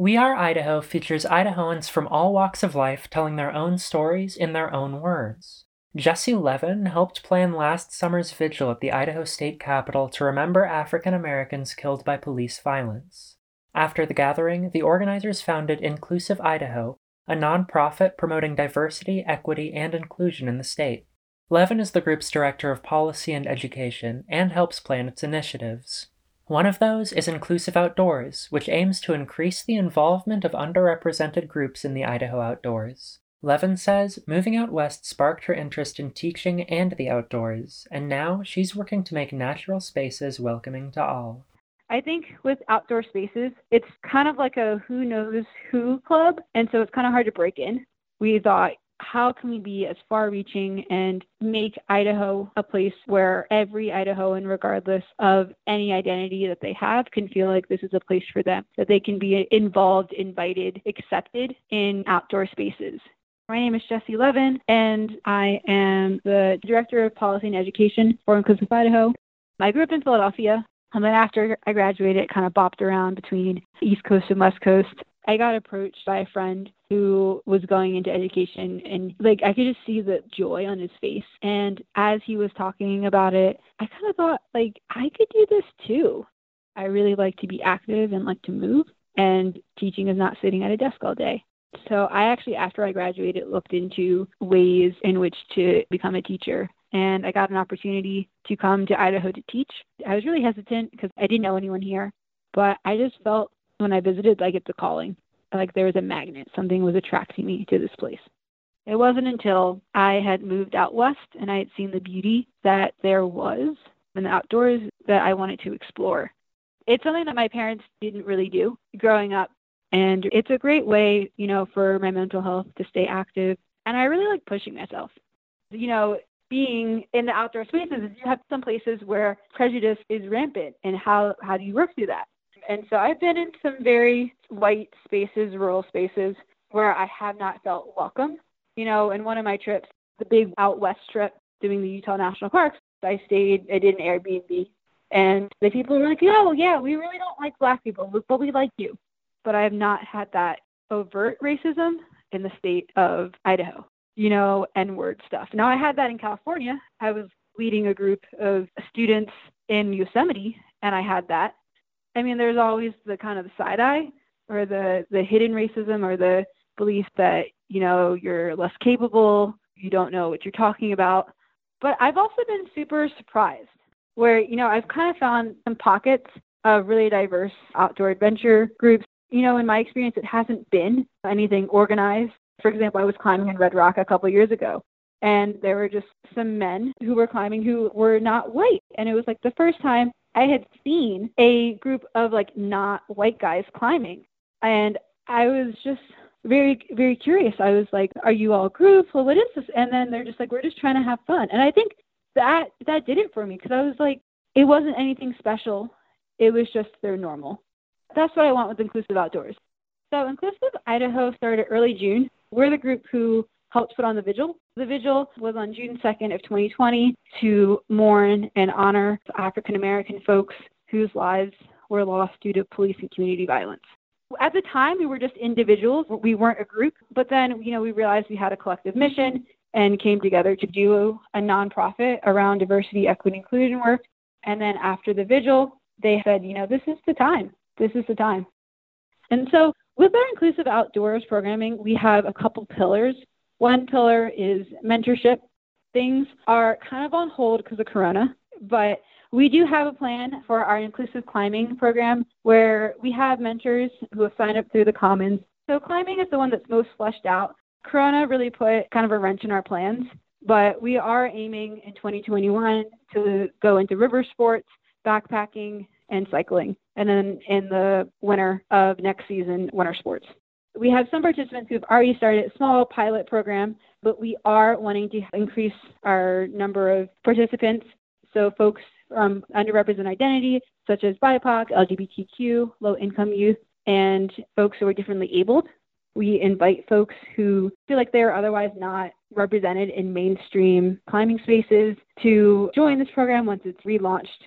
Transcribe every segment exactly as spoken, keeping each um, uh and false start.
We Are Idaho features Idahoans from all walks of life telling their own stories in their own words. Jesse Levin helped plan last summer's vigil at the Idaho State Capitol to remember African Americans killed by police violence. After the gathering, the organizers founded Inclusive Idaho, a nonprofit promoting diversity, equity, and inclusion in the state. Levin is the group's director of policy and education and helps plan its initiatives. One of those is Inclusive Outdoors, which aims to increase the involvement of underrepresented groups in the Idaho outdoors. Levin says moving out west sparked her interest in teaching and the outdoors, and now she's working to make natural spaces welcoming to all. I think with outdoor spaces, it's kind of like a who knows who club, and so it's kind of hard to break in. We thought, how can we be as far-reaching and make Idaho a place where every Idahoan, regardless of any identity that they have, can feel like this is a place for them, that they can be involved, invited, accepted in outdoor spaces. My name is Jesse Levin, and I am the Director of Policy and Education for Inclusive Idaho. I grew up in Philadelphia, and then after I graduated, kind of bopped around between East Coast and West Coast. I got approached by a friend who was going into education, and like I could just see the joy on his face. And as he was talking about it, I kind of thought, like, I could do this too. I really like to be active and like to move, and teaching is not sitting at a desk all day. So I actually, after I graduated, looked into ways in which to become a teacher. And I got an opportunity to come to Idaho to teach. I was really hesitant because I didn't know anyone here, but I just felt when I visited, like it's a calling, like there was a magnet, something was attracting me to this place. It wasn't until I had moved out west and I had seen the beauty that there was in the outdoors that I wanted to explore. It's something that my parents didn't really do growing up, and it's a great way, you know, for my mental health to stay active. And I really like pushing myself. You know, being in the outdoor spaces, you have some places where prejudice is rampant, and how, how do you work through that? And so I've been in some very white spaces, rural spaces, where I have not felt welcome. You know, in one of my trips, the big out west trip, doing the Utah National Parks, I stayed, I did an Airbnb, and the people were like, oh, yeah, we really don't like Black people, but we like you. But I have not had that overt racism in the state of Idaho, you know, N-word stuff. Now, I had that in California. I was leading a group of students in Yosemite, and I had that. I mean, there's always the kind of the side eye or the, the hidden racism or the belief that, you know, you're less capable, you don't know what you're talking about. But I've also been super surprised where, you know, I've kind of found some pockets of really diverse outdoor adventure groups. You know, in my experience, it hasn't been anything organized. For example, I was climbing in Red Rock a couple of years ago, and there were just some men who were climbing who were not white. And it was like the first time I had seen a group of like not white guys climbing. And I was just very, very curious. I was like, are you all groups? Well, what is this? And then they're just like, we're just trying to have fun. And I think that that did it for me, because I was like, it wasn't anything special. It was just their normal. That's what I want with Inclusive Outdoors. So Inclusive Idaho started early June. We're the group who helped put on the vigil. The vigil was on June second of twenty twenty to mourn and honor African-American folks whose lives were lost due to police and community violence. At the time, we were just individuals. We weren't a group. But then, you know, we realized we had a collective mission and came together to do a nonprofit around diversity, equity, inclusion work. And then after the vigil, they said, you know, this is the time. This is the time. And so with our Inclusive Outdoors programming, we have a couple pillars. One pillar is mentorship. Things are kind of on hold because of Corona, but we do have a plan for our inclusive climbing program where we have mentors who have signed up through the Commons. So climbing is the one that's most fleshed out. Corona really put kind of a wrench in our plans, but we are aiming in twenty twenty-one to go into river sports, backpacking, and cycling. And then in the winter of next season, winter sports. We have some participants who've already started a small pilot program, but we are wanting to increase our number of participants. So folks from underrepresented identity, such as B I P O C, L G B T Q, low-income youth, and folks who are differently abled. We invite folks who feel like they're otherwise not represented in mainstream climbing spaces to join this program once it's relaunched.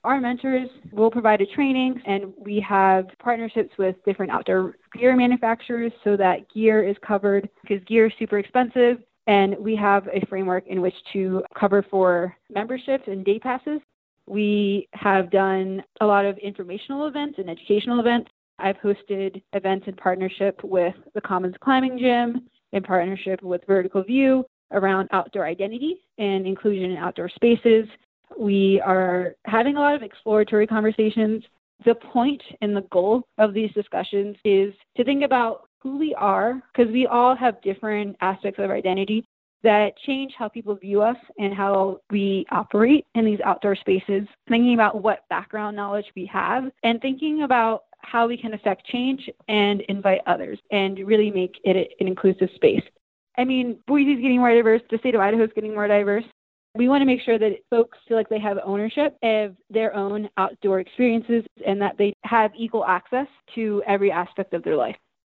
Our mentors will provide a training, and we have partnerships with different outdoor gear manufacturers so that gear is covered because gear is super expensive, and we have a framework in which to cover for memberships and day passes. We have done a lot of informational events and educational events. I've hosted events in partnership with the Commons Climbing Gym, in partnership with Vertical View around outdoor identity and inclusion in outdoor spaces. We are having a lot of exploratory conversations. The point and the goal of these discussions is to think about who we are, because we all have different aspects of our identity that change how people view us and how we operate in these outdoor spaces, thinking about what background knowledge we have, and thinking about how we can affect change and invite others and really make it an inclusive space. I mean, Boise is getting more diverse. The state of Idaho is getting more diverse. We want to make sure that folks feel like they have ownership of their own outdoor experiences and that they have equal access to every aspect of their life.